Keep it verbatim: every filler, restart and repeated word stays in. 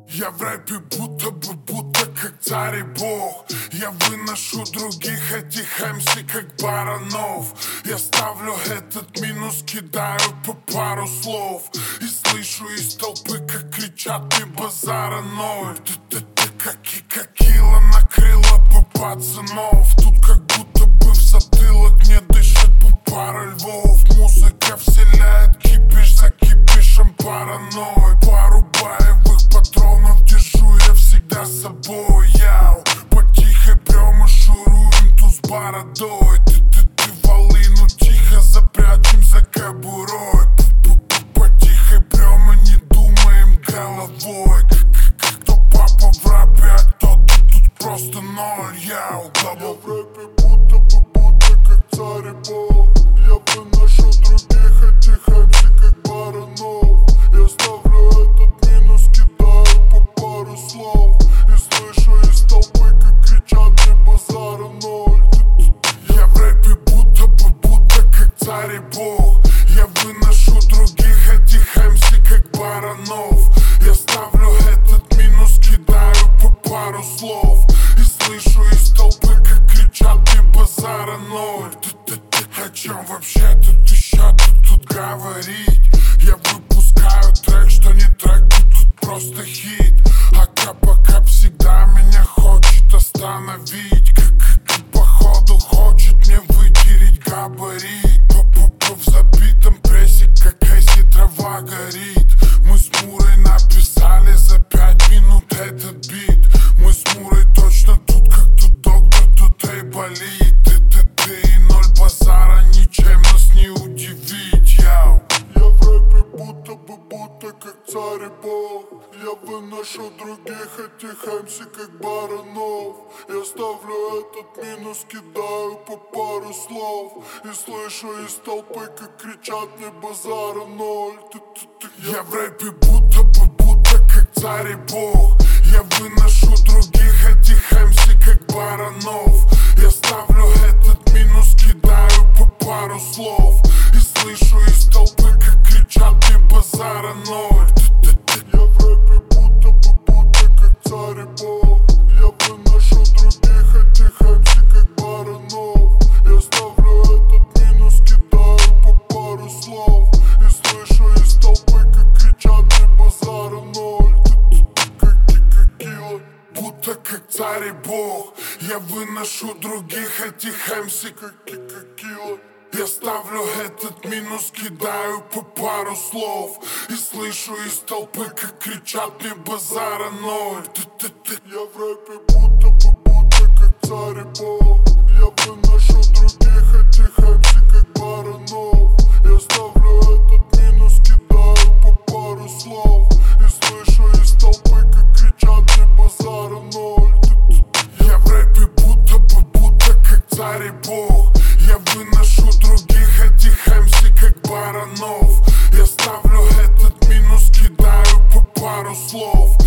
Я в рэпе будто бы, будто как царь и бог. Я выношу других этих эм си как баранов. Я ставлю этот минус, кидаю по пару слов. И слышу из толпы, как кричат мне базара ноль. Ты, ты, ты, как и как кило накрыло по пацанов. Тут как будто бы в затылок мне дышит по пара львов. Музыка вселяет кипиш за кипишем паранойи. Пару боевых патронов держу я всегда с собой. Яу, по тихой прямо шуруем туз бородой. Ты, ты, ты волыну тихо запрячем за кобурой. По тихой прямо не думаем головой. Кто папа в рэпе, а кто тут, тут просто ноль. Яу, я в рэпе будто бы, будто как царь и бог. Я выношу других этих эм си как баранов. Я ставлю этот минус, кидаю по пару слов. И слышу из толпы, как кричат мне базара ноль. Я в рэпе будто бы, будто как царь и бог. Я выношу других этих эм си как баранов. Я ставлю этот минус, кидаю по пару слов. И слышу из толпы, как кричат мне базара ноль. О чем вообще тут еще тут, тут говорить? Я выпускаю трек, что не трек, тут, тут просто хит. А капа-кап всегда меня хочет остановить. Как походу хочет мне вытереть габарит. По-по-по в забитом прессе, как если трава горит. Мы с Мурой написали за пять минут этот бит. Мы с Мурой точно тут, как тут доктор, тут и болит. Ты и ноль базара, ничем нас не удивить, яу. Я в рэпе будто бы, будто как царь и бог. Я выношу других этих эм си как баранов. Я ставлю этот минус, кидаю по пару слов. И слышу из толпы, как кричат мне базара ноль. Я в рэпе будто бы, будто как царь и бог. Я выношу других этих эм си как баранов. Я ставлю этот минус, кидаю по пару слов. И слышу из толпы, как кричат мне базара ноль. Я в рэпе будто бы, будто как царь и бог. Я выношу других этих эм си как баранов. Я ставлю этот минус, кидаю по пару слов. И слышу из толпы, как кричат мне базара ноль. Как кило, будто как царь и бог. Я выношу других этих эм си как кило. Я ставлю этот минус, кидаю по пару слов. И слышу из толпы, как кричат мне базара ноль. Я в рэпе будто бы, будто как царь и бог. Я выношу других этих эм си как баранов. Я ставлю этот минус, кидаю по пару слов. И слышу из толпы, как кричат мне базара ноль. Я в рэпе будто бы, будто как царь и бог. Я выношу других этих эм си как баранов. Я ставлю этот минус, кидаю по пару слов.